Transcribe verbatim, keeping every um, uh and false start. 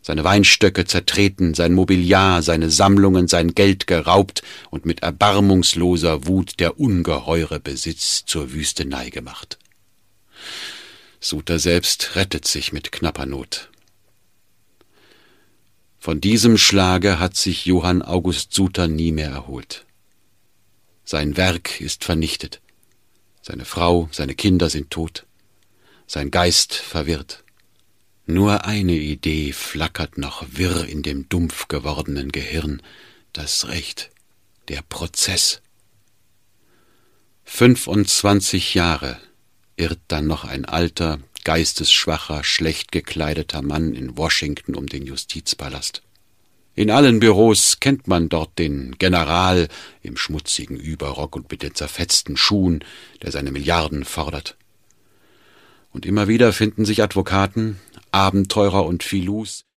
seine Weinstöcke zertreten, sein Mobiliar, seine Sammlungen, sein Geld geraubt und mit erbarmungsloser Wut der ungeheure Besitz zur Wüstenei gemacht. Suter selbst rettet sich mit knapper Not. Von diesem Schlage hat sich Johann August Suter nie mehr erholt. Sein Werk ist vernichtet, seine Frau, seine Kinder sind tot, sein Geist verwirrt. Nur eine Idee flackert noch wirr in dem dumpf gewordenen Gehirn, das Recht, der Prozess. Fünfundzwanzig Jahre irrt dann noch ein alter, geistesschwacher, schlecht gekleideter Mann in Washington um den Justizpalast. In allen Büros kennt man dort den General im schmutzigen Überrock und mit den zerfetzten Schuhen, der seine Milliarden fordert. Und immer wieder finden sich Advokaten, Abenteurer und Filous,